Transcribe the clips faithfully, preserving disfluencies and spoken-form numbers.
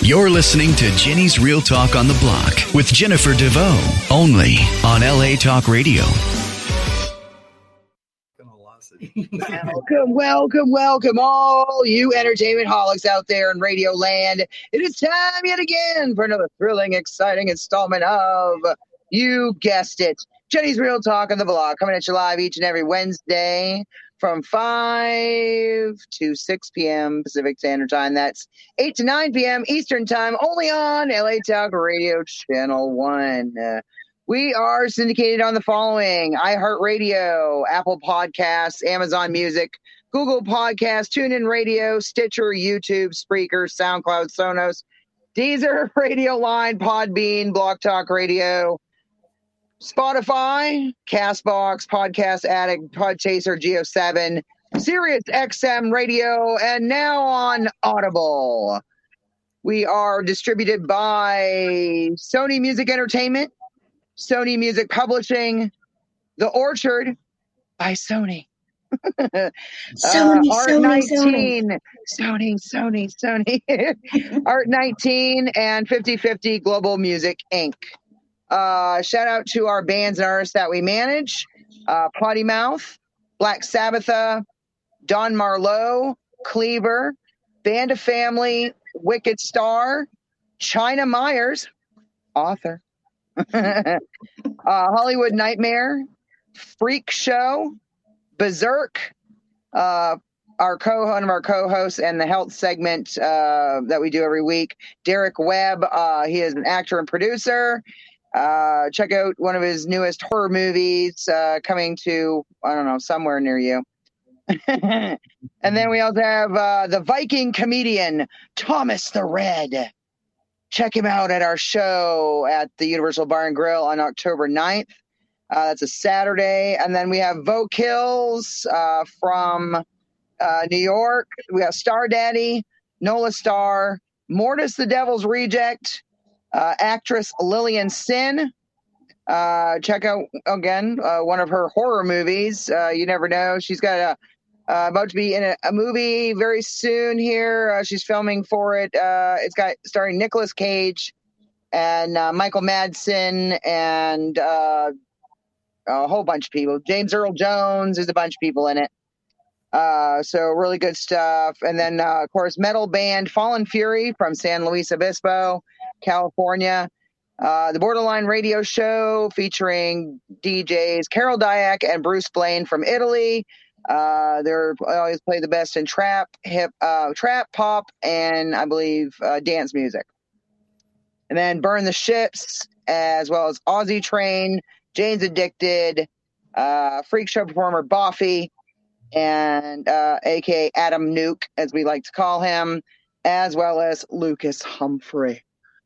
You're listening to Jenny's Real Talk on the Block with Jennifer DeVoe, only on L A Talk Radio. Welcome, welcome, welcome, all you entertainment holics out there in Radio Land. It is time yet again for another thrilling, exciting installment of, you guessed it, Jenny's Real Talk on the Block, coming at you live each and every Wednesday from five to six p.m. Pacific Standard Time. That's eight to nine p.m. Eastern Time, only on L A Talk Radio Channel one. Uh, we are syndicated on the following: iHeartRadio, Apple Podcasts, Amazon Music, Google Podcasts, TuneIn Radio, Stitcher, YouTube, Spreaker, SoundCloud, Sonos, Deezer, Radio Line, Podbean, Blog Talk Radio, Spotify, Castbox, Podcast Addict, Podchaser, Geo seven, Sirius X M Radio, and now on Audible. We are distributed by Sony Music Entertainment, Sony Music Publishing, The Orchard by Sony. Sony, uh, Art Sony, nineteen, Sony, Sony, Sony, Sony. Art nineteen, and fifty fifty Global Music, Incorporated. Uh, shout out to our bands and artists that we manage: uh, Potty Mouth, Black Sabbatha, Don Marlowe, Cleaver, Band of Family, Wicked Star, China Myers, author, uh, Hollywood Nightmare, Freak Show, Berserk, uh, our co one of our co-hosts and the health segment uh, that we do every week, Derek Webb. Uh, he is an actor and producer. Uh, check out one of his newest horror movies uh, coming to, I don't know, somewhere near you. And then we also have uh, the Viking comedian, Thomas the Red. Check him out at our show at the Universal Bar and Grill on October ninth. Uh, that's a Saturday. And then we have Vo Kills uh, from uh, New York. We have Star Daddy, Nola Star, Mortis the Devil's Reject, Uh, actress Lillian Sin. Uh, check out, again, uh, one of her horror movies. Uh, you never know. She's got a, uh, about to be in a, a movie very soon here. Uh, she's filming for it. Uh, it's got starring Nicolas Cage and uh, Michael Madsen and uh, a whole bunch of people. James Earl Jones. There's a bunch of people in it. Uh, so really good stuff. And then, uh, of course, metal band Fallen Fury from San Luis Obispo, California. Uh, the Borderline Radio Show featuring D Js Carol Dyack and Bruce Blaine from Italy. Uh, they're they always play the best in trap, hip, uh, trap, pop, and I believe uh, dance music. And then Burn the Ships, as well as Aussie Train, Jane's Addicted, uh, Freak Show performer Boffy, and uh, A K A Adam Nuke, as we like to call him, as well as Lucas Humphrey.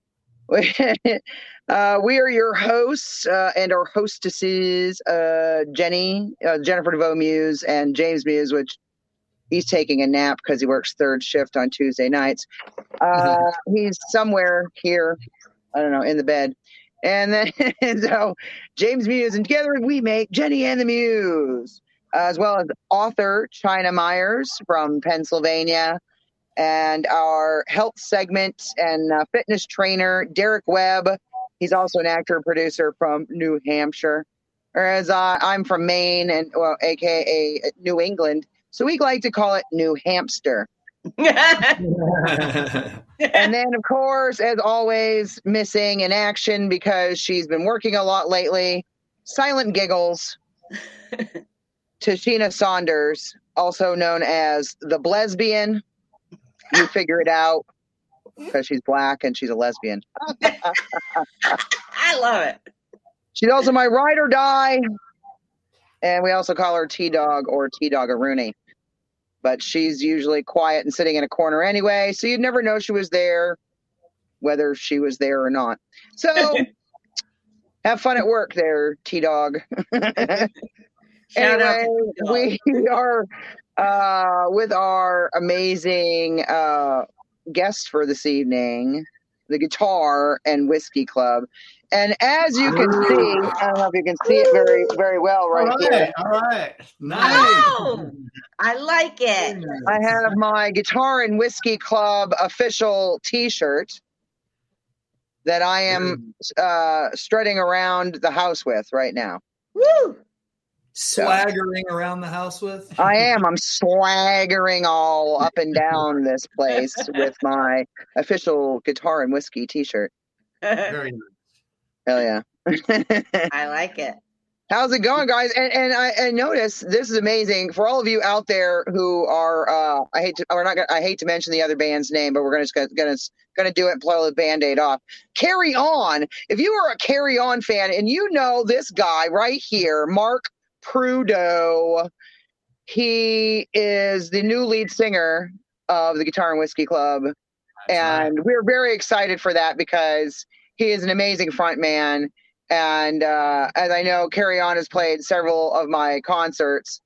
uh, we are your hosts uh, and our hostesses, uh, Jenny, uh, Jennifer DeVoe Muse, and James Muse, which he's taking a nap because he works third shift on Tuesday nights. Uh, he's somewhere here, I don't know, in the bed. And then, so James Muse, and together we make Jenny and the Muse, as well as author China Myers from Pennsylvania, and our health segment and uh, fitness trainer, Derek Webb. He's also an actor and producer from New Hampshire. Whereas uh, I'm from Maine, and well, A K A New England. So we like to call it New Hamster. And then, of course, as always, missing in action because she's been working a lot lately, Silent Giggles, Tashina Saunders, also known as the Blesbian. You figure it out because she's black and she's a lesbian. I love it. She's also my ride or die. And we also call her T-Dog or T-Dog-a-Rooney. But she's usually quiet and sitting in a corner anyway, so you'd never know she was there, whether she was there or not. So have fun at work there, T-Dog. Anyway, we are uh, with our amazing uh, guest for this evening, the Guitar and Whiskey Club. And as you can see, I don't know if you can see it very, very well right, all right here. All right. Nice. Oh, I like it. I have my Guitar and Whiskey Club official T-shirt. that I am uh, strutting around the house with right now. Woo! Swaggering around the house with? I am. I'm swaggering all up and down this place with my official Guitar and Whiskey t-shirt. Very nice. Hell yeah. I like it. How's it going, guys? And and I and notice this is amazing for all of you out there who are. Uh, I hate to. We're not. Gonna, I hate to mention the other band's name, but we're gonna just gonna gonna do it and blow the Band-Aid off. Carry On. If you are a Carry On fan and you know this guy right here, Mark Prudo, he is the new lead singer of the Guitar and Whiskey Club, That's and right. we're very excited for that because he is an amazing front man. And uh, as I know, Carry On has played several of my concerts.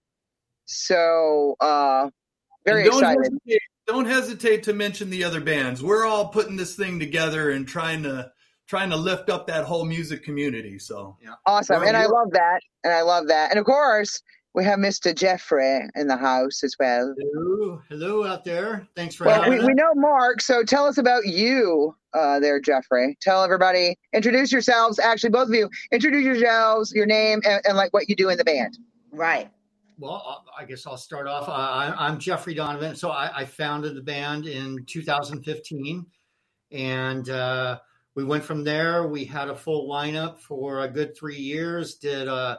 So uh, very don't excited. Hesitate, don't hesitate to mention the other bands. We're all putting this thing together and trying to trying to lift up that whole music community. So yeah. Awesome. We're, and we're, I love that. And I love that. And of course, we have Mister Jeffrey in the house as well. Hello, hello out there. Thanks for well, having we, us. we know Mark, so tell us about you uh, there, Jeffrey. Tell everybody, introduce yourselves. Actually, both of you, introduce yourselves, your name, and, and like what you do in the band. Right. Well, I guess I'll start off. Uh, I, I'm Jeffrey Donovan. So I, I founded the band in two thousand fifteen, and uh, we went from there. We had a full lineup for a good three years, did a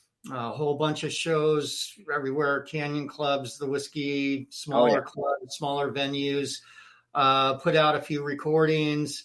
A whole bunch of shows everywhere, Canyon Clubs, the Whiskey, smaller oh, yeah. clubs, smaller venues, uh, put out a few recordings.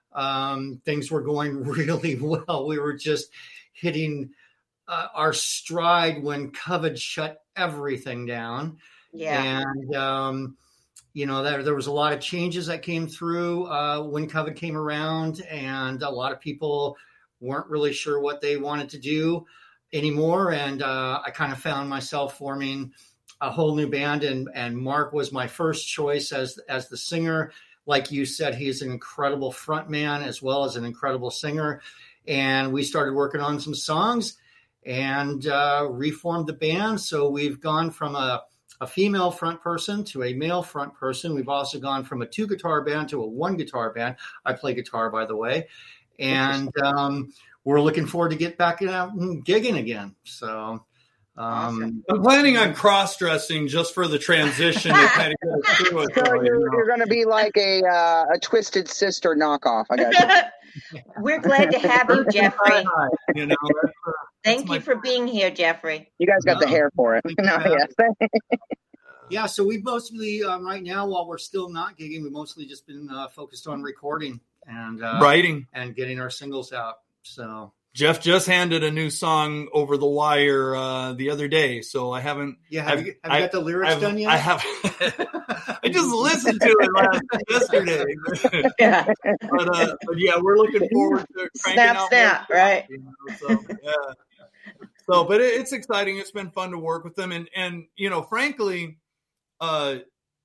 Um, things were going really well. We were just hitting uh, our stride when COVID shut everything down. Yeah. And, um, you know, there, there was a lot of changes that came through uh, when COVID came around, and a lot of people weren't really sure what they wanted to do anymore. And uh, I kind of found myself forming a whole new band, and, and Mark was my first choice as, as the singer. Like you said, he's an incredible front man as well as an incredible singer. And we started working on some songs and uh, reformed the band. So we've gone from a, a female front person to a male front person. We've also gone from a two guitar band to a one guitar band. I play guitar, by the way. And um, we're looking forward to get back out and gigging again. So um, awesome. I'm planning on cross-dressing just for the transition. to kind of get us through it, so so, you're, you know. you're going to be like a uh, a Twisted Sister knockoff. I got you. We're glad to have you, Jeffrey. You know, that's, uh, Thank you for being here, Jeffrey. You guys got no, the hair for it. No, yes. Yeah, so we've mostly, um, right now, while we're still not gigging, we've mostly just been uh, focused on recording and uh, writing and getting our singles out. So Jeff just handed a new song over the wire uh, the other day, so I haven't. Yeah, have I've, you, have you got the lyrics I've, done yet? I have. I just listened to it last yesterday. Yeah, but, uh, but yeah, we're looking forward to cranking snap, out snap, more, right? You know, so, yeah. So, but it, it's exciting. It's been fun to work with them, and and you know, frankly, uh,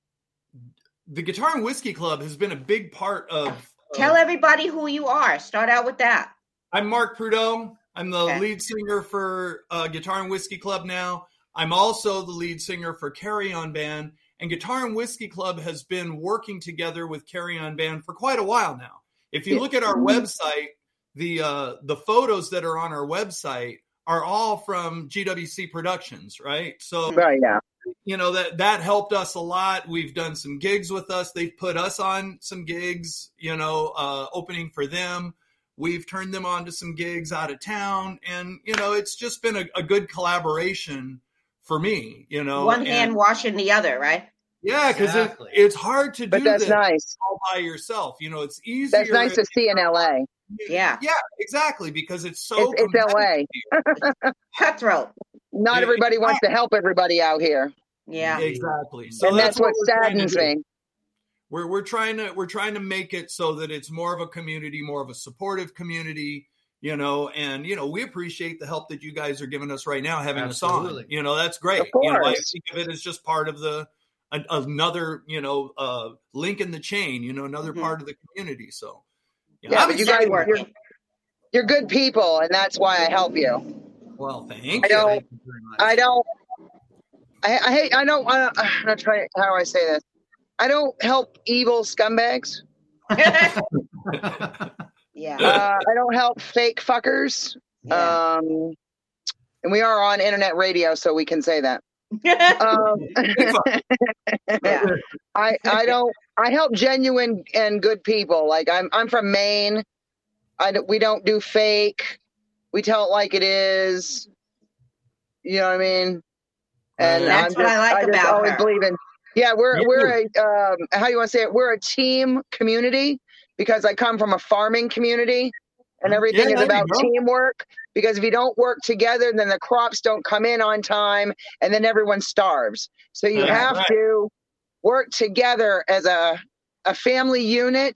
the Guitar and Whiskey Club has been a big part of. Tell everybody who you are. Start out with that. I'm Mark Prudo. I'm the Okay. lead singer for uh, Guitar and Whiskey Club now. I'm also the lead singer for Carry On Band. And Guitar and Whiskey Club has been working together with Carry On Band for quite a while now. If you look at our website, the uh, the photos that are on our website are all from G W C Productions, right? So, Right, yeah. you know, that that helped us a lot. We've done some gigs with us. They've put us on some gigs, you know, uh, opening for them. We've turned them on to some gigs out of town. And, you know, it's just been a, a good collaboration for me, you know. One and, hand washing the other, right? Yeah, because Exactly. it, it's hard to But do that's this nice. all by yourself. You know, it's easier. That's nice to see in L A. Yeah. Yeah, exactly, because it's so It's, it's L A. competitive. Cutthroat. Not Yeah, everybody wants to help everybody out here. Yeah. Exactly. So And that's, what we're trying to saddens do. me. We're we're trying to we're trying to make it so that it's more of a community, more of a supportive community, you know, and you know, we appreciate the help that you guys are giving us right now having Absolutely. us on. You know, that's great. Of You know, I course. think of it as just part of the an, another, you know, uh link in the chain, you know, another Mhm. part of the community. So Yeah, I'm but you excited. guys, you're, you're good people, and that's why I help you. Well, thank I you. don't, Thank you very much. I don't, I, I hate, I don't, I don't, I'm not trying, how do I say this? I don't help evil scumbags. Yeah. Uh, I don't help fake fuckers. Yeah. Um, and we are on internet radio, so we can say that. Um, yeah. I I don't. I help genuine and good people. Like I'm I'm from Maine. I don't- we don't do fake. We tell it like it is. You know what I mean? And That's I'm what just, I like just about always her. believe in. Yeah, we're Me we're a um, how you want to say it? We're a team community because I come from a farming community, and everything Yeah, is there you about go. teamwork. Because if you don't work together, then the crops don't come in on time, and then everyone starves. So you That's have right. to work together as a a family unit,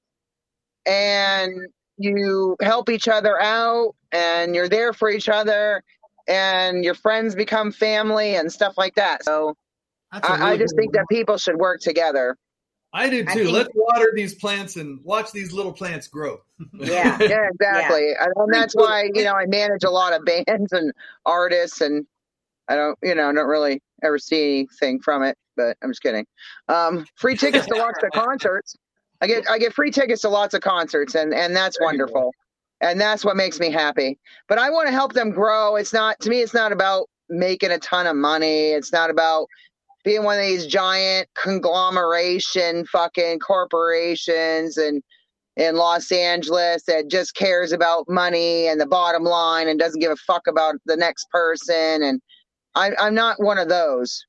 and you help each other out, and you're there for each other, and your friends become family and stuff like that. So That's a I, I really just good think that people should work together. I do I too. think- Let's water these plants and watch these little plants grow. Yeah. Yeah, exactly. And, and that's why, you know, I manage a lot of bands and artists, and I don't, you know, don't really ever see anything from it, but I'm just kidding. Um, free tickets to lots of concerts. I get, I get free tickets to lots of concerts, and, and that's There you go. wonderful. And that's what makes me happy. But I want to help them grow. It's not, to me, it's not about making a ton of money. It's not about being one of these giant conglomeration fucking corporations and in Los Angeles that just cares about money and the bottom line and doesn't give a fuck about the next person. And I, I'm not one of those.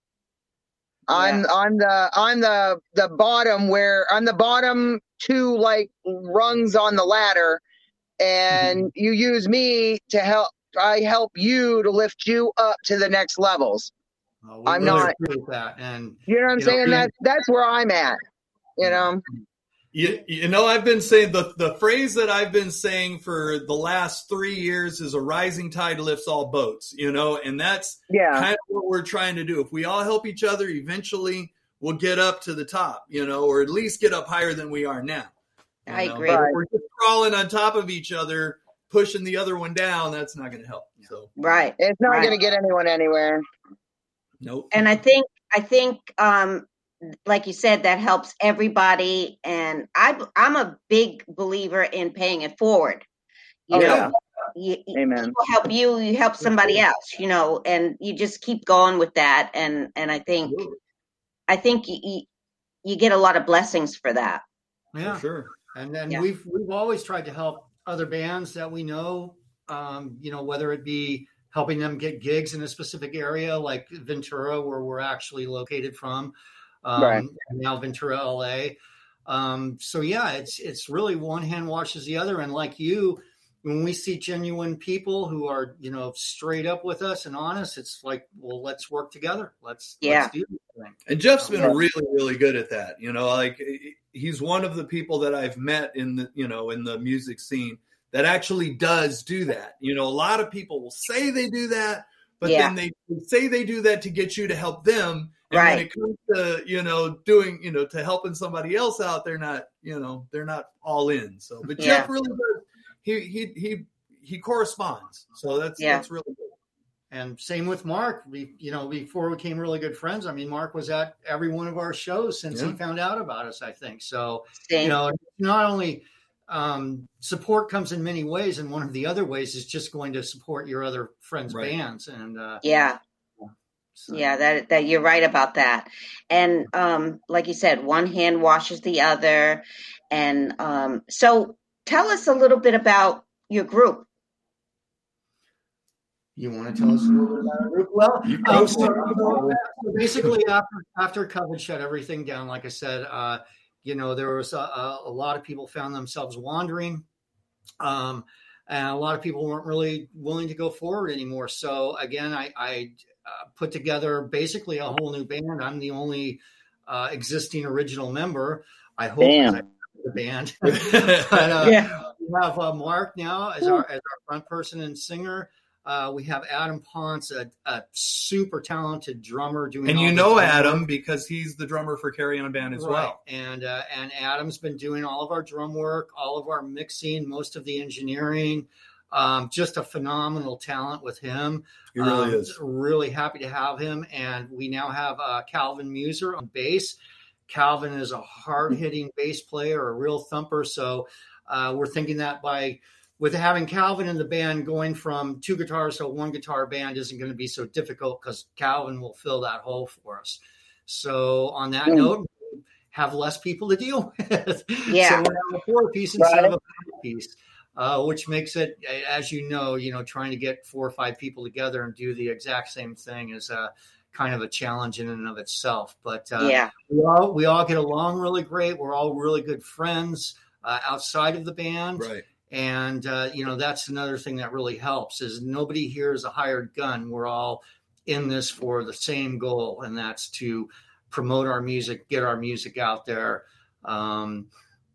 I'm Yeah. I'm the I'm the the bottom where I'm the bottom two like rungs on the ladder, and you use me to help. I help you to lift you up to the next levels. Uh, we I'm really not- agree with that. And You know what I'm You know, saying? being- That that's where I'm at. You know. You, you know, I've been saying the, the phrase that I've been saying for the last three years is a rising tide lifts all boats, you know, and that's Yeah. kind of what we're trying to do. If we all help each other, eventually we'll get up to the top, you know, or at least get up higher than we are now. you I know? agree. But if Right. we're just crawling on top of each other, pushing the other one down, that's not going to help. So, Right. It's not Right. going to get anyone anywhere. nope. And I think I think um like you said, that helps everybody. And I I'm a big believer in paying it forward. You Oh, know, yeah. you, Amen. people help you, you help somebody else, you know, and you just keep going with that. And and I think I think you you, you get a lot of blessings for that. yeah, For sure. and then Yeah. we've we've always tried to help other bands that we know. Um, you know, whether it be helping them get gigs in a specific area, like Ventura, where we're actually located from, um, Right. and now Ventura, L A. Um, so yeah, it's it's really one hand washes the other, and like you. When we see genuine people who are, you know, straight up with us and honest, it's like, well, let's work together. Let's, Yeah. let's do this thing. And Jeff's been Yeah. really, really good at that. You know, like he's one of the people that I've met in the, you know, in the music scene that actually does do that. You know, a lot of people will say they do that, but Yeah. then they say they do that to get you to help them. And Right. when it comes to, you know, doing, you know, to helping somebody else out, they're not, you know, they're not all in. So, but Yeah. Jeff really does. He, he, he, he corresponds. So that's, Yeah. that's really good. And same with Mark. We, you know, before we became really good friends, I mean, Mark was at every one of our shows since he Yeah. found out about us, I think. So, Same. you know, not only um, support comes in many ways, and one of the other ways is just going to support your other friends' Right. bands. And uh, Yeah. so, Yeah, that that you're right about that. And um, like you said, one hand washes the other. And um, so tell us a little bit about your group. You want to tell us a little bit about our group? Well, You um, go so, for it. so basically, after after COVID shut everything down, like I said, uh, you know, there was a, a, a lot of people found themselves wandering, um, and a lot of people weren't really willing to go forward anymore. So again, I, I uh, put together basically a whole new band. I'm the only uh, existing original member. I hope Damn. as I the band. but, uh, Yeah. we have uh, Mark now as our as our front person and singer. Uh, we have Adam Ponce, a, a super talented drummer, doing. And all you the know drum Adam work. because he's the drummer for Carry On Band as Right. well. And uh, and Adam's been doing all of our drum work, all of our mixing, most of the engineering. Um, just a phenomenal talent with him. He really Um, is. Really happy to have him. And we now have uh, Calvin Muser on bass. Calvin is a hard-hitting bass player, a real thumper. So uh, we're thinking that by with having Calvin in the band, going from two guitars to a one guitar band isn't going to be so difficult because Calvin will fill that hole for us. So on that mm. note, have less people to deal with. Yeah. So we have a four piece instead right. of a five piece, uh, which makes it, as you know, you know, trying to get four or five people together and do the exact same thing is a kind of a challenge in and of itself. But uh, yeah, we all we all get along really great. We're all really good friends uh, outside of the band. Right. And, uh, you know, that's another thing that really helps is nobody here is a hired gun. We're all in this for the same goal, and that's to promote our music, get our music out there, um,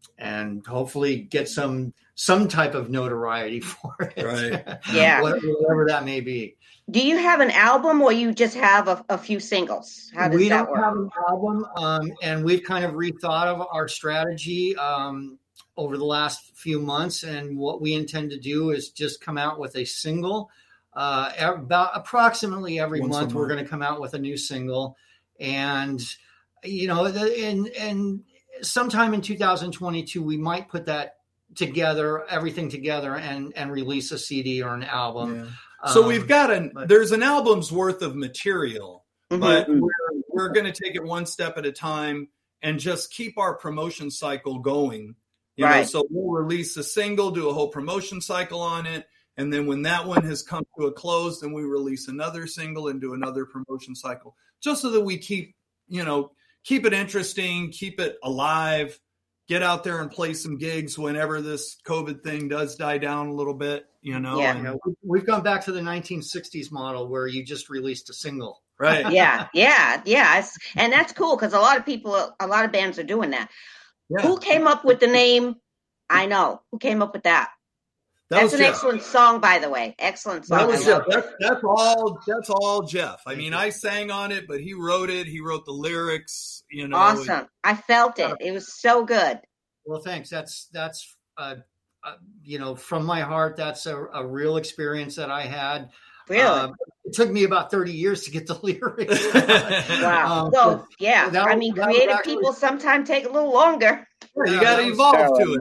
and hopefully get some some type of notoriety for it. Right. Yeah. whatever, whatever that may be. Do you have an album or you just have a, a few singles? How does we that don't work? have an album, um, and we've kind of rethought of our strategy um, over the last few months, and what we intend to do is just come out with a single. Uh, about approximately every Once month, a we're month. going to come out with a new single, and you know, the, and and sometime in two thousand twenty-two, we might put that together, everything together, and and release a C D or an album. Yeah. So Um, we've got an but- there's an album's worth of material, Mhm. but we're we're going to take it one step at a time and just keep our promotion cycle going. You know, Right. so we'll release a single, do a whole promotion cycle on it, and then when that one has come to a close, then we release another single and do another promotion cycle, just so that we keep, you know, keep it interesting, keep it alive, get out there and play some gigs whenever this COVID thing does die down a little bit, you know. Yeah. You and- know, we- we've gone back to the nineteen sixties model where you just released a single. right. Yeah, yeah, yeah. It's, and that's cool because a lot of people, a lot of bands are doing that. Yeah. Who came up with the name? I know. Who came up with that? That That's was an Jeff. excellent song, by the way. Excellent song. That was I Jeff. love it. That's, that's all. That's all Jeff. I mean, I sang on it, but he wrote it. He wrote the lyrics. You know. Awesome. I felt it. It was so good. Well, thanks. That's that's uh, uh, you know, from my heart. That's a, a real experience that I had. Really? Uh, it took me about thirty years to get the lyrics. Wow. Um, so, yeah. that I was- mean, that was creative actually- people sometimes take a little longer. you Yeah, got to that was- evolve to it.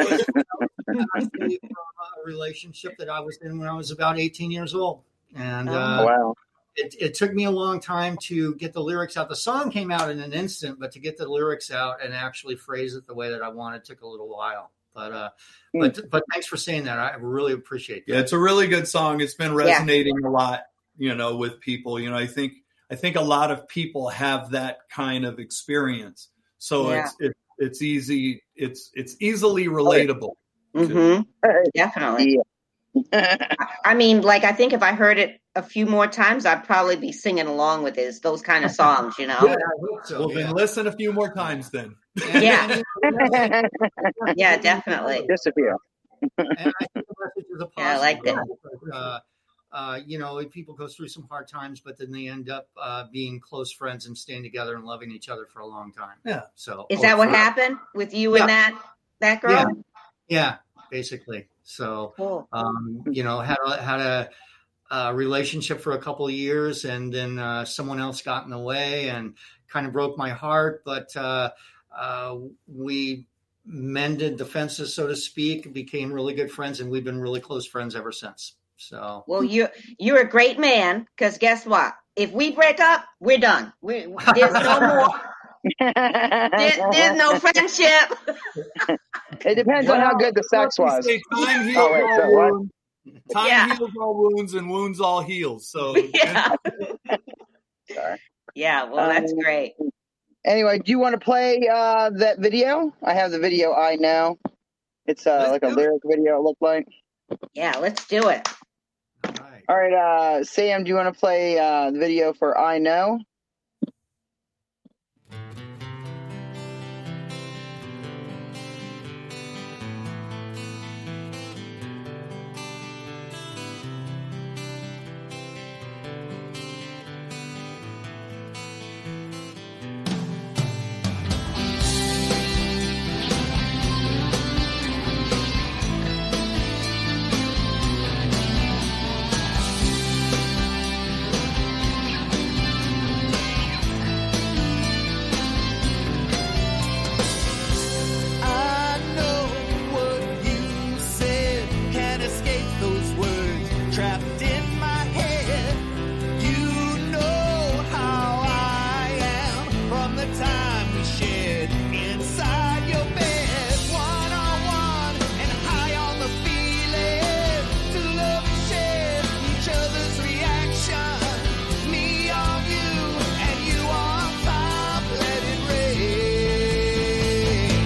actually from a relationship that I was in when I was about eighteen years old, and Oh, uh, Wow. it, it took me a long time to get the lyrics out. The song came out in an instant, but to get the lyrics out and actually phrase it the way that I wanted took a little while. But uh, Hmm. but but thanks for saying that. I really appreciate that. Yeah, it's a really good song. It's been resonating a lot, you know, with people. You know, I think I think a lot of people have that kind of experience. So Yeah. it's it, it's easy. It's it's easily relatable. hmm Definitely. I mean, like, I think if I heard it a few more times, I'd probably be singing along with this, those kind of songs, you know? Yeah, I hope so. Well, yeah. then listen a few more times. Then And- Yeah. and- Yeah, definitely. Just a few. And I think the message is a positive Yeah, I like that. one, but, uh, uh, you know, people go through some hard times, but then they end up uh, being close friends and staying together and loving each other for a long time. Yeah. So Is that what hopefully- happened with you Yeah. and that that girl? Yeah. Yeah, basically. So, Cool. um, you know, had a, had a, a relationship for a couple of years, and then uh, someone else got in the way and kind of broke my heart. But uh, uh, we mended the fences, so to speak, became really good friends, and we've been really close friends ever since. So, Well, you you're a great man because guess what? If we break up, we're done. We, there's no more. There, there's no friendship. It depends on how good the sex We was. say time heals Oh, wait, all so what? wounds. Time Yeah. heals all wounds, and wounds all heals. So Yeah. Sorry. Yeah. Well, that's Um, great. Anyway, do you want to play uh, that video? I have the video. I know. It's uh, Let's like a do it. lyric video. It looked like. Yeah. Let's do it. all right. All right, uh, Sam, do you want to play uh, the video for I Know? time we shared inside your bed, one on one and high on the feeling. To love and share each other's reaction. Me on you and you on top. Let it rain.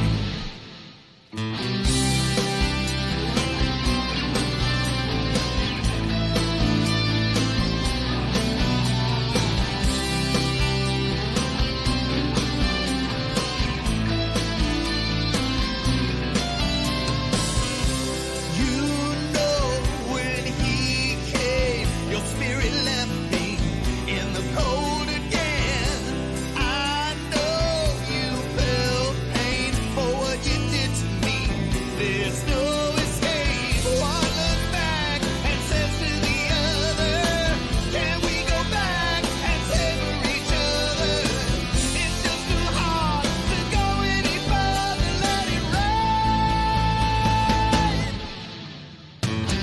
You know when he came, your spirit left me in the cold again. I know you felt pain for what you did to me. There's no escape. One looks back and says to the other, can we go back and savor each other? It's just too hard to go any further. Let it rain.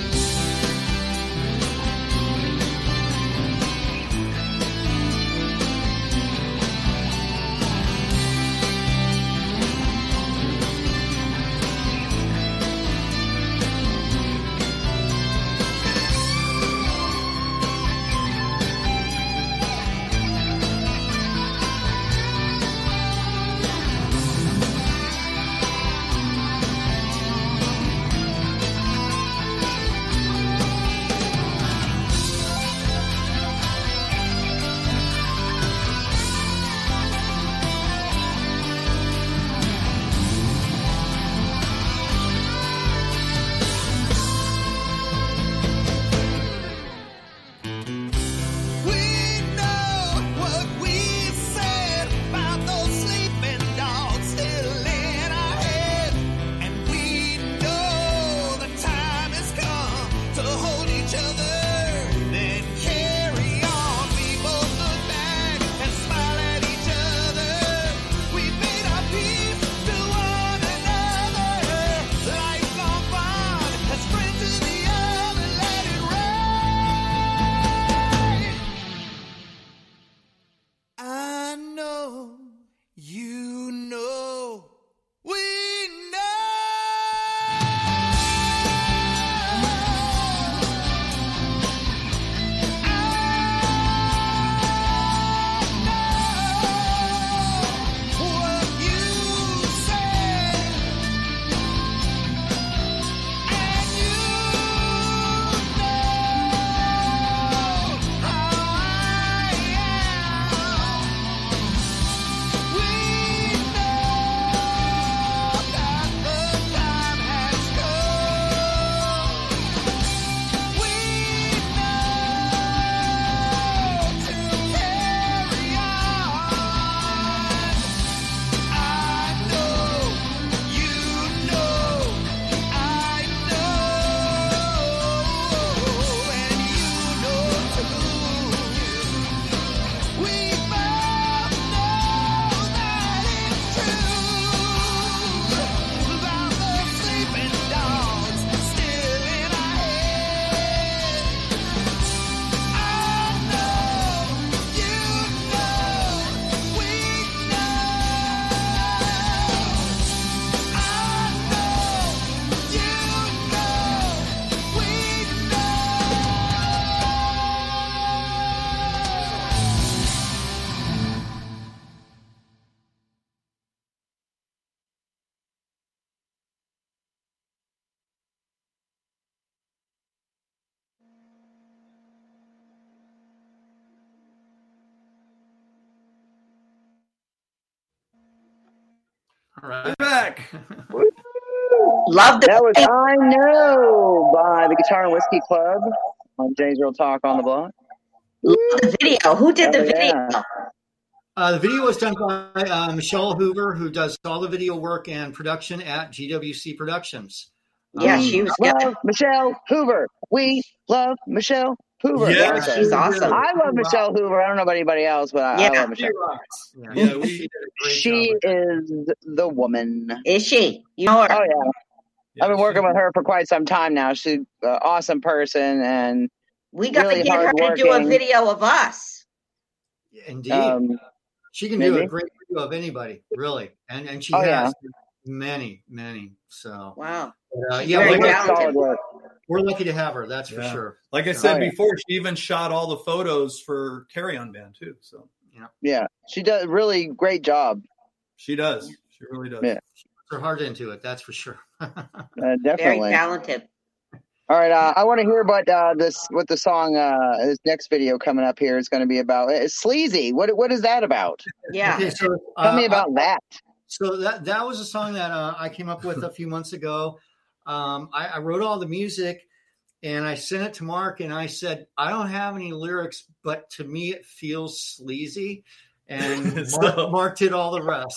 We know what we said about those sleeping dogs still in our head. And we know the time has come to hold each other, then carry on. We both look back and smile at each other. We made our peace to one another. Lifelong bond has spread to the other. Let it rain. I know, you know, we know. What you said, and you know how I am. We know that the time has come. We know to carry on. I know, you know, I know, and you know too. We both know that it's true about those sleeping dogs still in our head. I know, you know, we know. I know, you know, we All right. We're back. Love the That was I Know by the Guitar and Whiskey Club on Jenny's Real Talk on the Block. love the video. Who did the Oh, video? yeah. Uh, the video was done by uh, Michelle Hoover, who does all the video work and production at G W C Productions. Yeah, Um, she was We good. love Michelle Hoover. We love Michelle Hoover. Yeah, That's she's it. awesome. I love Michelle Hoover. I don't know about anybody else, but I, Yeah. I love Michelle. Yeah, Yeah, we- she did a great She job. is the woman. Is she? You know her? Oh, yeah. Yeah, I've been working she- with her for quite some time now. She's an awesome person and We got to really get her to do a hardworking. video of us. Indeed. um, She can do maybe. a great of anybody, really. And and she Oh, has yeah. many, many. So Wow. uh, She's yeah, very we're, Very talented. solid work. we're lucky to have her. That's for Yeah. sure. Like I So- said Oh, yeah. before, she even shot all the photos for Carry On Band too. So Yeah, she does a really great job. she does. She really does. Yeah. Her heart into it. That's for sure. Uh, Very definitely. talented. All right, uh, I want to hear about uh, this. What the song? Uh, this next video coming up here is going to be about. It's Sleazy. What What is that about? Yeah. Okay, so Tell uh, me about that. So that that was a song that uh, I came up with a few months ago. Um, I, I wrote all the music and I sent it to Mark and I said, I don't have any lyrics, but to me it feels sleazy. And So- Mark, Mark did all the rest.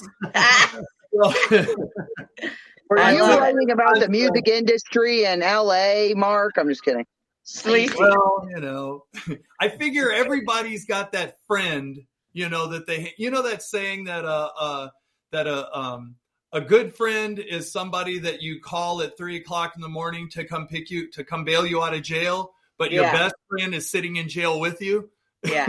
Were I you love it. writing about the music industry in L A, Mark? I'm just kidding. Sleazy. Well, you know, I figure everybody's got that friend, you know, that they, you know, that saying that, uh, uh, that, uh, um, a good friend is somebody that you call at three o'clock in the morning to come pick you, to come bail you out of jail. But your Yeah. best friend is sitting in jail with you. Yeah.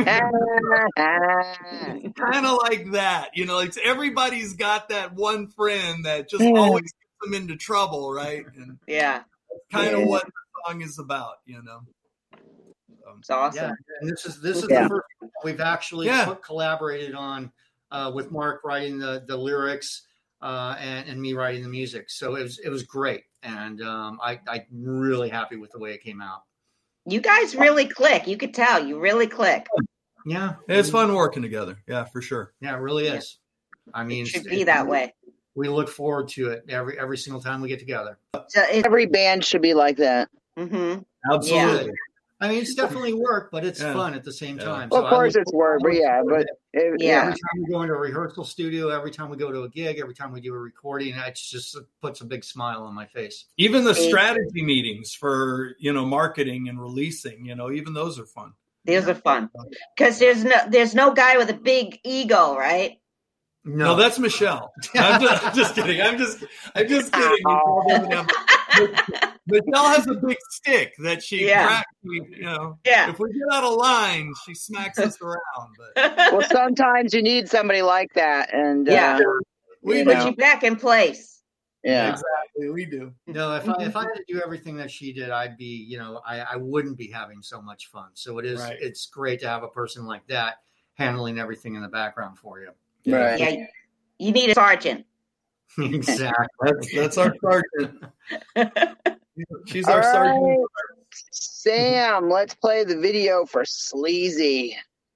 Kind of like that, you know, it's everybody's got that one friend that just Yeah. always gets them into trouble. Right. And Yeah. that's kind of Yeah. what the song is about, you know? Um, It's awesome. Yeah, and this is this is Yeah. the first one we've actually Yeah. co- collaborated on uh, with Mark writing the the lyrics uh, and and me writing the music. So it was it was great, and um, I I'm really happy with the way it came out. You guys really click. You could tell. You really click. Yeah, It's fun working together. Yeah, for sure. Yeah, it really Yeah. is. I mean, It should be that way. We look forward to it every every single time we get together. So it, Every band should be like that. mhm. Absolutely. I mean, it's definitely work, but it's Yeah. fun at the same Yeah. time. Well, So of I course, look it's work, but yeah, but it, Yeah. Every time we go into a rehearsal studio, every time we go to a gig, every time we do a recording, it just puts a big smile on my face. Even the Hey. strategy meetings for, you know, marketing and releasing, you know, even those are fun. Those are fun because there's no there's no guy with a big ego, right? No, that's Michelle. I'm just, I'm just kidding. I'm just, I'm just kidding. You probably don't have- Michelle has a big stick that she Yeah. cracks. You know, Yeah. if we get out of line, she smacks us around. But well, sometimes you need somebody like that, and Yeah. uh, we you Put know. you back in place. yeah, exactly, we do. No, if I if I had to do everything that she did, I'd be, you know, I, I wouldn't be having so much fun. So it is Right. it's great to have a person like that handling everything in the background for you. right. Yeah. You need a sergeant. Exactly. That's that's our sergeant. She's All our sergeant. right, Sam, let's play the video for Sleazy.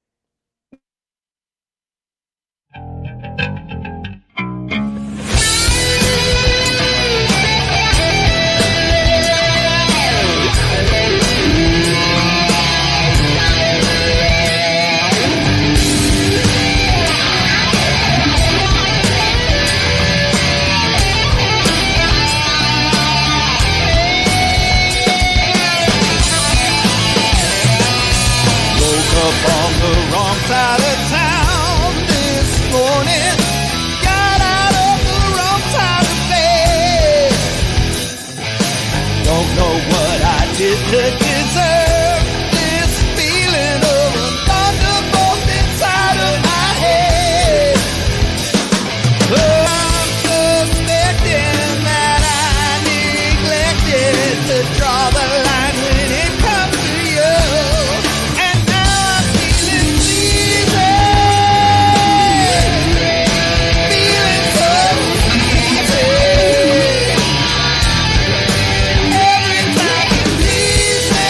Woke up on the wrong side of town this morning. Got out of the wrong side of bed. Don't know what I did to deserve this feeling of a thunderbolt inside of my head. Oh, I'm suspecting that I neglected to draw the line when it comes to you. And now I'm feeling sleazy. Feeling so sleazy. Every time you tease me,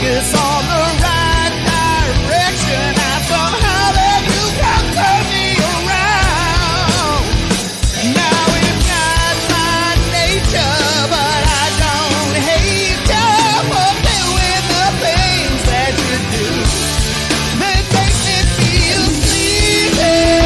focus on the right direction. I somehow let you come turn me around. Now it's not my nature, but I don't hate you for doing the things that you do. They make me feel sleepy.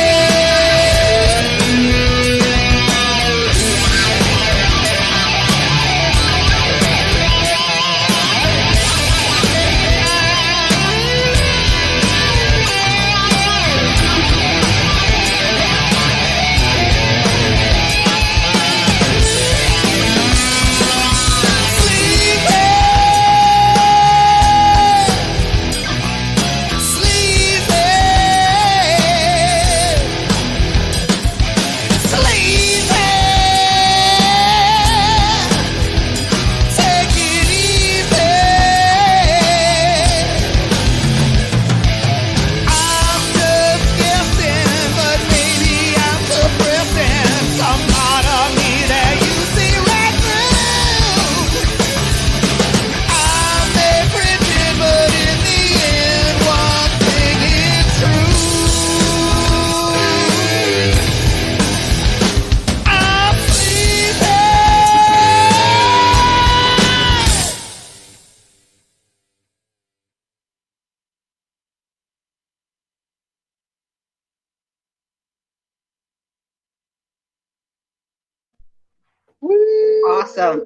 Woo! Awesome.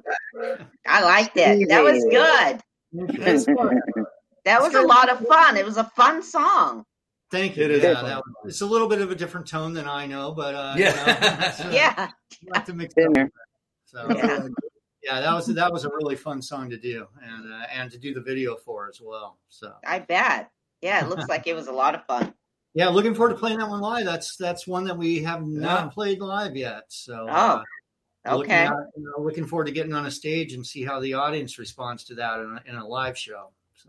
I liked it. That was good. That's fun. That was a lot of fun. It was a fun song. Thank you. It is Yeah, fun. that was, it's a little bit of a different tone than I know, but uh, Yeah. you know, that's, uh, Yeah. I like to mix Been it up. there. So Yeah. yeah, that was that was a really fun song to do, and uh, and to do the video for as well. So I bet. Yeah, it looks like it was a lot of fun. yeah, looking forward to playing that one live. That's that's one that we have not Yeah. played live yet. So Oh, uh, looking, okay. out, you know, looking forward to getting on a stage and see how the audience responds to that in a, in a live show. So.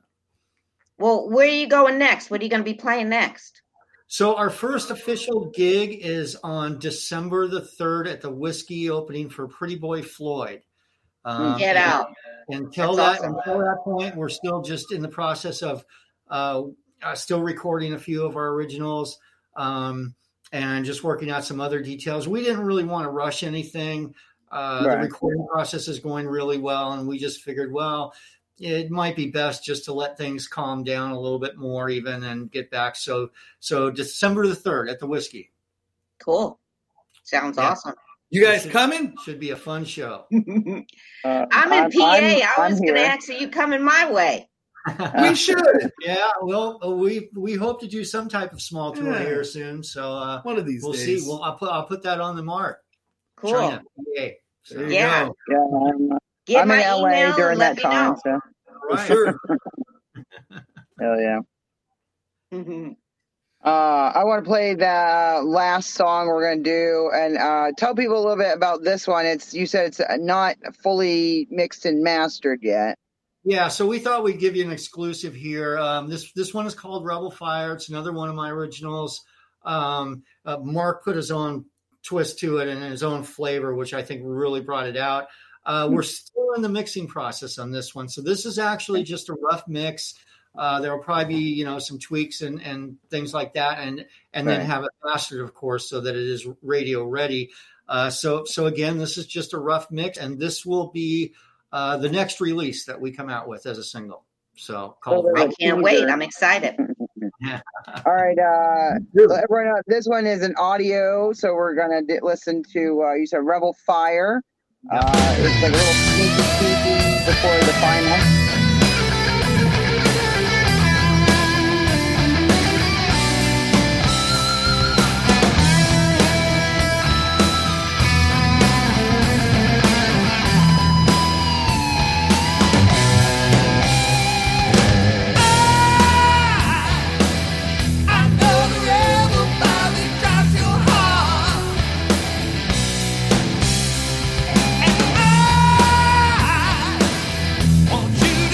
Well, where are you going next? What are you going to be playing next? So our first official gig is on December the third at the Whiskey opening for Pretty Boy Floyd. Um, Get out. And until That's that awesome. until that point, we're still just in the process of uh, uh, still recording a few of our originals um, and just working out some other details. We didn't really want to rush anything. Uh, Right. The recording process is going really well, and we just figured, well, it might be best just to let things calm down a little bit more, even, and get back. So, so December the third at the Whiskey Cool. Sounds Yeah. awesome. You guys coming? should be a fun show. Uh, I'm in P A. I'm- I was I'm going to here. ask you coming my way. We should. Yeah, well, uh, we we hope to do some type of small tour Yeah. here soon. So uh, One of these we'll days. see. Well, I'll put I'll put that on the mark. Cool. China, P A. So, There you Yeah. go. Yeah, I'm, uh, Get I'm my in L A email and during let that me time. know. So, For right. sure. hell yeah. Mhm. Uh, I want to play the last song we're going to do and uh, tell people a little bit about this one. It's you said it's not fully mixed and mastered yet. Yeah, so we thought we'd give you an exclusive here. Um, this this one is called Rebel Fire. It's another one of my originals. Um, uh, Mark put his own twist to it and his own flavor, which I think really brought it out. Uh, we're still in the mixing process on this one, so this is actually just a rough mix. Uh, there will probably be, you know, some tweaks and, and things like that, and and then Right. have it mastered, of course, so that it is radio ready. Uh, so so again, this is just a rough mix, and this will be uh, the next release that we come out with as a single. So called there's I a can't wait. teaser. I'm excited. All right, uh, let everyone know, this one is an audio, so we're gonna d- listen to. Uh, you said Rebel Fire. Uh, it's like a little sneaky peeky before the final. I know the rebel fire that drives your heart, and I want you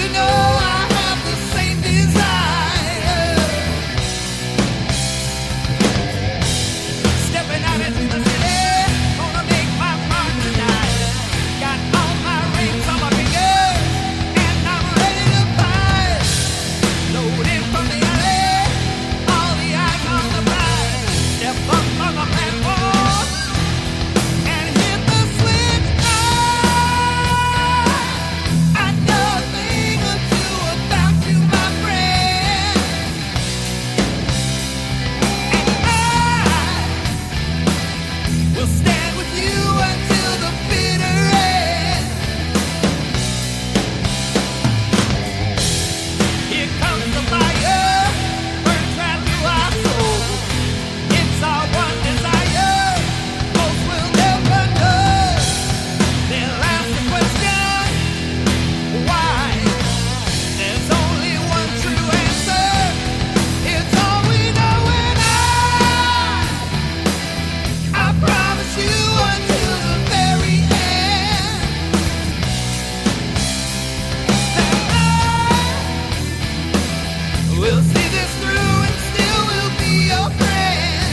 stand with you until the bitter end. Here comes the fire, burns right through our soul. It's our one desire, most will never know. They'll ask the question, why? There's only one true answer. It's all we know, and I, I promise you until the very end that I will see this through and still will be your friend.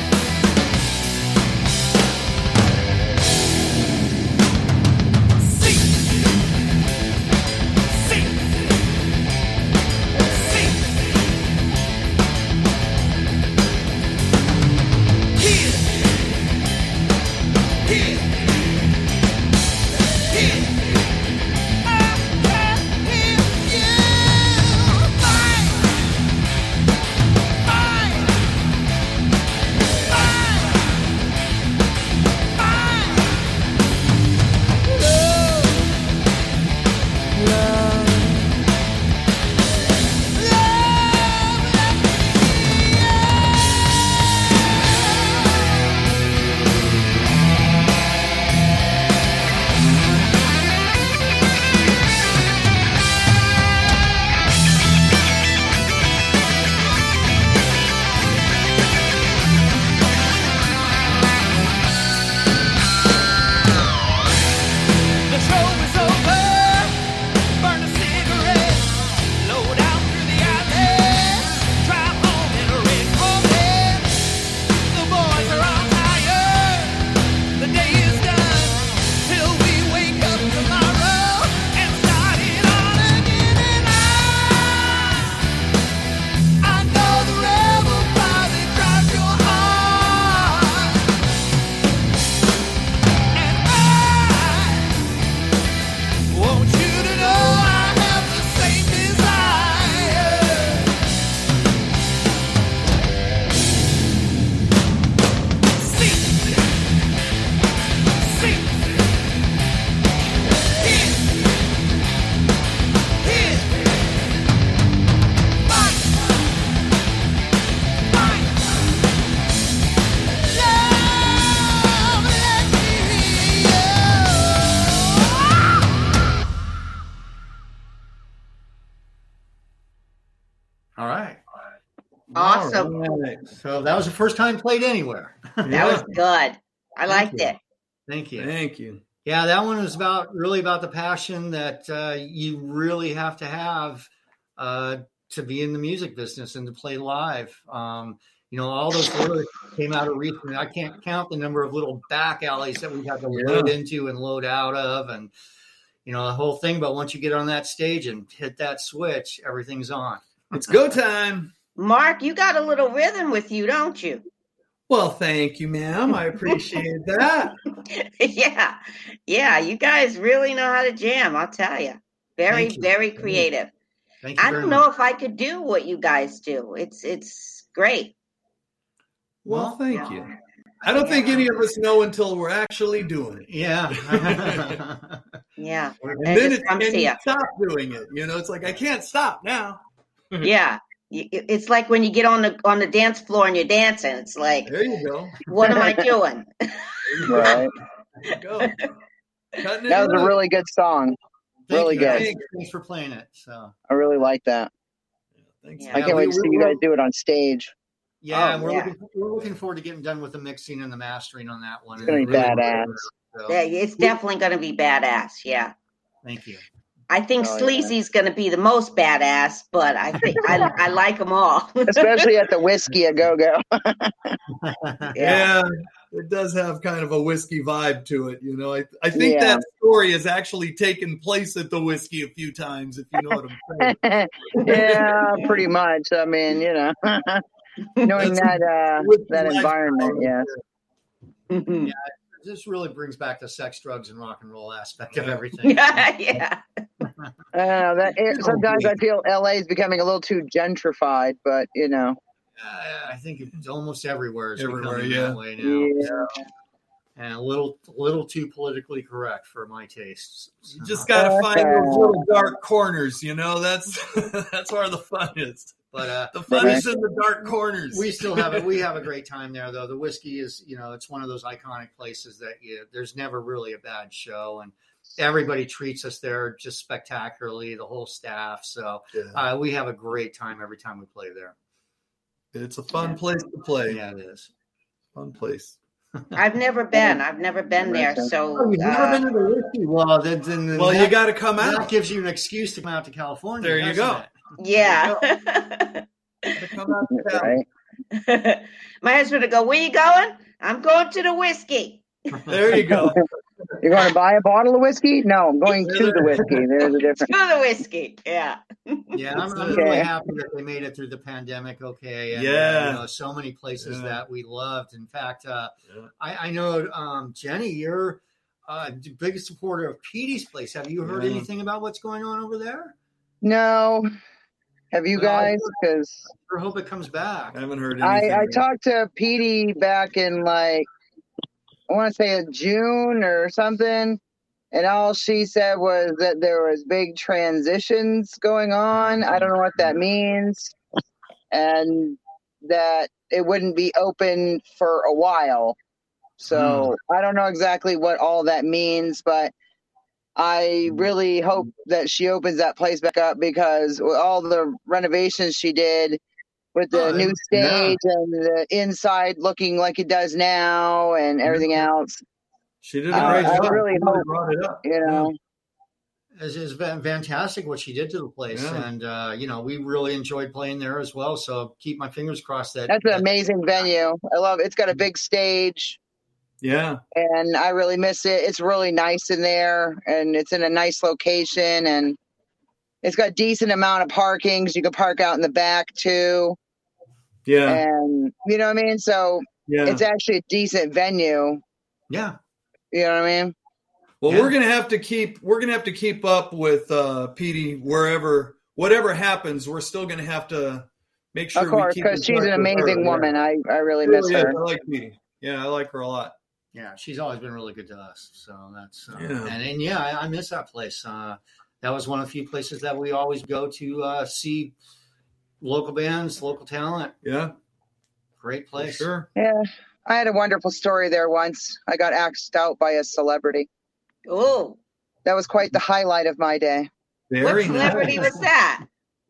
See, see, see. Here, here, here. I can hear you. Fight, fight, fight, fight. Love, love, love, let The show is over. Burn a cigarette. Low down through the alley. Drive home in a red Corvette. The boys are all tired. The day is done. Till we wake up tomorrow and start it all again. And I, I know the rebel probably drives your heart. And I want you to know I have the same desire. See, see, here, here, fight, fight, love, let me hear you. All right. Awesome. All right. So that was the first time played anywhere. That was good. I liked you. it. Thank you. Thank you. Yeah, that one was about really about the passion that uh, you really have to have uh, to be in the music business and to play live. Um, you know, all those lyrics came out of recently. I can't count the number of little back alleys that we've had to load into and load out of, and you know the whole thing. But once you get on that stage and hit that switch, everything's on. It's go time. Mark, you got a little rhythm with you, don't you? Well, thank you, ma'am. I appreciate that. Yeah. Yeah. You guys really know how to jam, I'll tell you. Very, Thank you. very creative. Thank you I very don't much. know if I could do what you guys do. It's it's great. Well, thank you. I don't think any of us know until we're actually doing it. Yeah. Yeah. And It then just it, comes and to you you. stop doing it. You know, it's like I can't stop now. Yeah. Y- It's like when you get on the on the dance floor and you're dancing. It's like, There you go. what am I doing? Right. There you go. Cutting it That was a loose. really good song. Thank Really you. good. Thanks, thanks for playing it. So I really like that. Thanks. Yeah. I can't we- wait to see we- you guys do it on stage. yeah, Oh, and we're yeah. looking we're looking forward to getting done with the mixing and the mastering on that one. It's gonna be Really badass. looking forward, so, Yeah, it's definitely going to be badass. Yeah. Thank you. I think Oh, yeah. Sleazy's going to be the most badass, but I think I, I like them all. Especially at the Whiskey a Go Go. Yeah, it does have kind of a whiskey vibe to it. You know, I, I think Yeah. that story has actually taken place at the whiskey a few times, if you know what I'm saying. Yeah, pretty much. I mean, you know, knowing That's that uh, whiskey that lifestyle environment, right yeah. there. This really brings back the sex, drugs, and rock and roll aspect of everything. yeah, yeah. Uh, that it, sometimes I feel L A is becoming a little too gentrified, but you know, Uh, I think it's almost everywhere. Is Everywhere, becoming yeah. that way now. yeah. and a little little too politically correct for my tastes. You just got to find those little dark corners, you know. That's that's where the fun is. But uh, the fun is in the dark corners. We still have it. We have a great time there, though. The whiskey is, you know, it's one of those iconic places that you, there's never really a bad show, and everybody treats us there just spectacularly. The whole staff. So yeah. uh, we have a great time every time we play there. It's a fun yeah. place to play. Yeah, it is. Fun place. I've never been. I've never been there. So oh, you've never uh, been to the whiskey. Well, then, then, then well, that, you got to come out. That gives you an excuse to come out to California. There you go. It? Yeah. Come out to town. My husband would go, "Where you going?" "I'm going to the whiskey." There you go. You're going to buy a bottle of whiskey? No, I'm going to the whiskey. There's a difference. To the whiskey, yeah. Yeah, I'm, I'm really happy that they made it through the pandemic okay. And, yeah. Uh, you know, so many places yeah. that we loved. In fact, uh, yeah. I, I know, um, Jenny, you're uh, the biggest supporter of Petey's Place. Have you heard yeah. anything about what's going on over there? No. Have you guys? Because I hope it comes back. I haven't heard anything. I, I talked to Petey back in like, I want to say in June or something, and all she said was that there was big transitions going on. I don't know what that means, and that it wouldn't be open for a while. So hmm. I don't know exactly what all that means, but I really hope that she opens that place back up, because with all the renovations she did with the oh, new stage yeah. and the inside looking like it does now and everything else. She did a great uh, job. I really hope, brought it up. you know. It's, it's fantastic what she did to the place. Yeah. And, uh, you know, we really enjoyed playing there as well. So keep my fingers crossed that. That's an that, amazing venue. I love it. It's got a big stage. Yeah. And I really miss it. It's really nice in there, and it's in a nice location, and it's got a decent amount of parking. So you can park out in the back too. Yeah. And you know what I mean? So yeah. it's actually a decent venue. Yeah. You know what I mean? Well, yeah. we're gonna have to keep we're gonna have to keep up with uh Petey wherever whatever happens. We're still gonna have to make sure. Of course, because she's an amazing woman. I, I really miss yeah, her. I like Petey. Yeah, I like her a lot. Yeah, she's always been really good to us. So that's uh, yeah. and, and yeah, I, I miss that place. Uh, that was one of the few places that we always go to uh, see local bands, local talent. Yeah, great place. For sure. Yeah, I had a wonderful story there once. I got asked out by a celebrity. Oh, that was quite the highlight of my day. Very what celebrity nice. was that?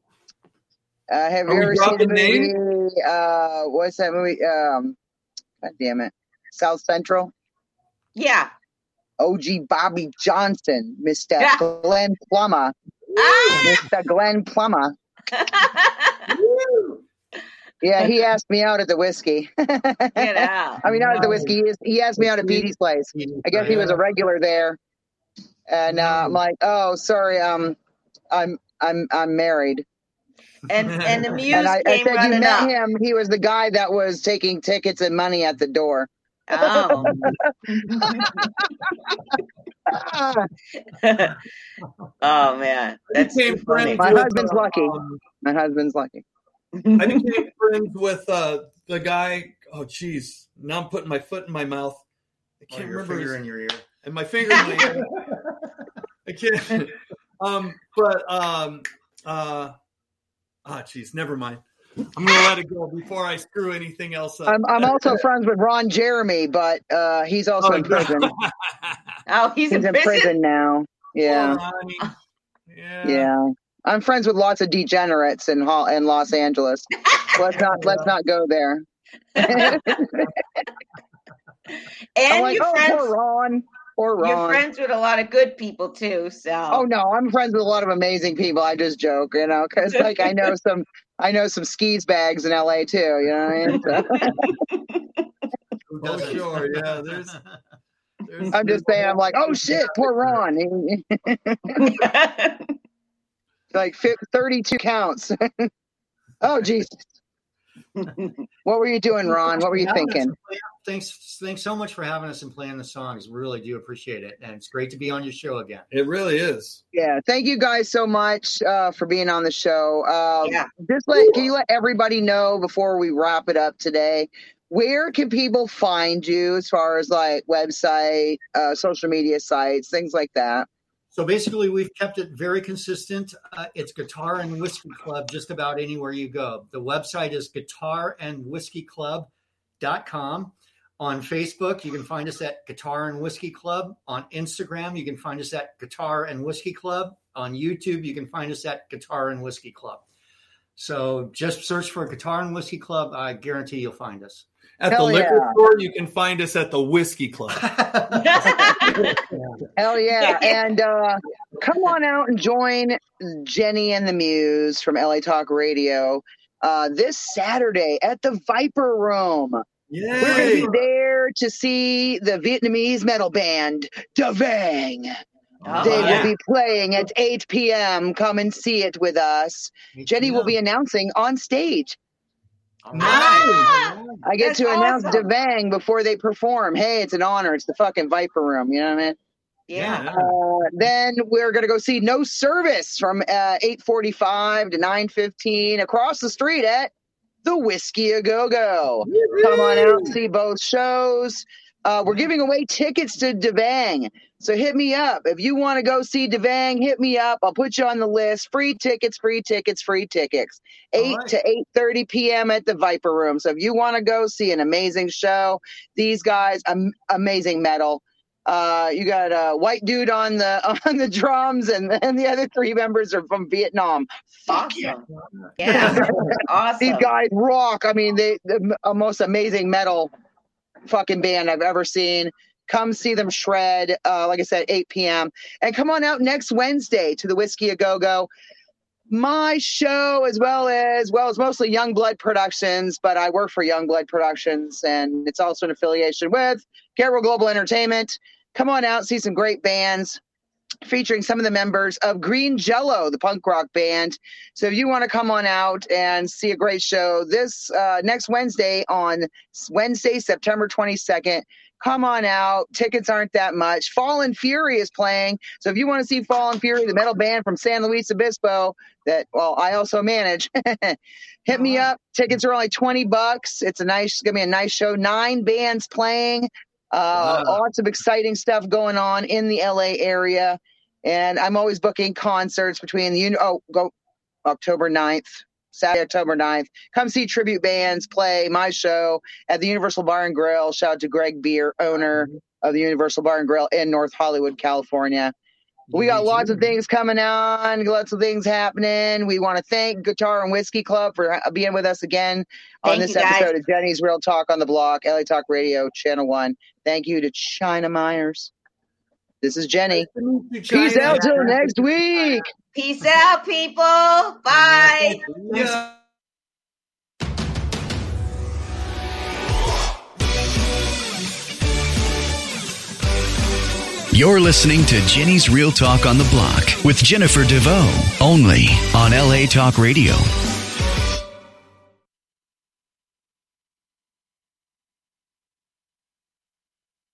Uh, have Are you ever seen the movie? name? Uh, what's that movie? Um, God damn it. South Central? Yeah. O G Bobby Johnson, Mister Yeah. Glenn Plummer. Ah! Mister Glenn Plummer. Yeah, he asked me out at the whiskey. Get out. I mean, not at the whiskey. He, he asked me out at Petey's place. I guess he was a regular there. And uh, I'm like, oh, sorry, um, I'm I'm I'm married. And and the muse And I, I came said, you running met up. him. He was the guy that was taking tickets and money at the door. Oh. Oh man, that's became too funny. friends My with, husband's uh, lucky. um, My husband's lucky. I became friends with uh, the guy. Oh, geez. Now I'm putting my foot in my mouth. I Oh, can't your remember. finger his- in your ear. and my finger in my ear. I can't. Um, but um, uh, ah, geez, never mind. I'm gonna let it go before I screw anything else up. I'm I'm also friends with Ron Jeremy, but uh, he's also Oh, in prison. Oh, he's, He's in in prison. prison now. Yeah, Oh, Ronnie. Yeah. yeah. I'm friends with lots of degenerates in Hol- in Los Angeles. Let's not let's not go there. And I'm like, you're oh, friends. poor Ron, poor You're Ron. friends with a lot of good people too. So. Oh no, I'm friends with a lot of amazing people. I just joke, you know, because like I know some, I know some skis bags in L A too. You know what I mean? So, Oh, sure. Yeah. There's. there's I'm just saying, I'm like, oh shit, poor Ron. Like fi- thirty-two counts. Oh Jesus. What were you doing, Ron? What were you thinking? Thanks, thanks so much for having us and playing the songs. Really do appreciate it, and it's great to be on your show again. It really is. Yeah, thank you guys so much uh, for being on the show. Uh, Yeah. Just let can you let everybody know before we wrap it up today where can people find you as far as like website, uh, social media sites, things like that? So basically, we've kept it very consistent. Uh, it's Guitar and Whiskey Club just about anywhere you go. The website is guitar and whiskey club dot com. On Facebook, you can find us at Guitar and Whiskey Club. On Instagram, you can find us at Guitar and Whiskey Club. On YouTube, you can find us at Guitar and Whiskey Club. So just search for Guitar and Whiskey Club. I guarantee you'll find us. At Hell the liquor yeah. store, you can find us at the Whiskey Club. Hell yeah. And uh, come on out and join Jenny and the Muse from L A Talk Radio uh, this Saturday at the Viper Room. Yay! We're going to be there to see the Vietnamese metal band, Da Vang. Oh, They yeah. will be playing at eight p.m. Come and see it with us. Jenny will be announcing on stage. Ah! I get That's to announce awesome. Devang before they perform. Hey, it's an honor. It's the fucking Viper Room. You know what I mean? Yeah. Uh, then we're going to go see No Service from uh, eight forty-five to nine fifteen across the street at the Whiskey A Go Go. Come on out, see both shows. Uh, we're giving away tickets to Devang. So hit me up. If you want to go see Devang, hit me up. I'll put you on the list. Free tickets, free tickets, free tickets. eight right. to eight thirty p.m. at the Viper Room. So if you want to go see an amazing show, these guys, um, amazing metal. Uh, you got a white dude on the on the drums, and, and the other three members are from Vietnam. Fuck yeah. Awesome. Yeah. Awesome. These guys rock. I mean, they the a most amazing metal fucking band I've ever seen. Come see them shred. Uh, like I said, eight p.m. And come on out next Wednesday to the Whiskey A Go Go. My show, as well as well as mostly Youngblood Productions, but I work for Youngblood Productions, and it's also an affiliation with Garrow Global Entertainment. Come on out, see some great bands, featuring some of the members of Green Jello, the punk rock band. So if you want to come on out and see a great show this uh, next Wednesday on Wednesday, September twenty-second, come on out. Tickets aren't that much. Fallen Fury is playing. So if you want to see Fallen Fury, the metal band from San Luis Obispo that, well, I also manage, hit me up. Tickets are only twenty bucks. It's a nice, it's going to be a nice show. Nine bands playing. Uh, Wow. Lots of exciting stuff going on in the L A area. And I'm always booking concerts between the, oh, go October ninth, Saturday, October ninth. Come see tribute bands play my show at the Universal Bar and Grill. Shout out to Greg Beer, owner of the Universal Bar and Grill in North Hollywood, California. We got lots of things coming on, lots of things happening. We want to thank Guitar and Whiskey Club for being with us again on Thank this you, guys. episode of Jenny's Real Talk on the Block, L A Talk Radio, Channel one. Thank you to China Myers. This is Jenny. Peace out till next week. Peace out, people. Bye. Yeah. You're listening to Jenny's Real Talk on the Block with Jennifer DeVoe, only on L A Talk Radio.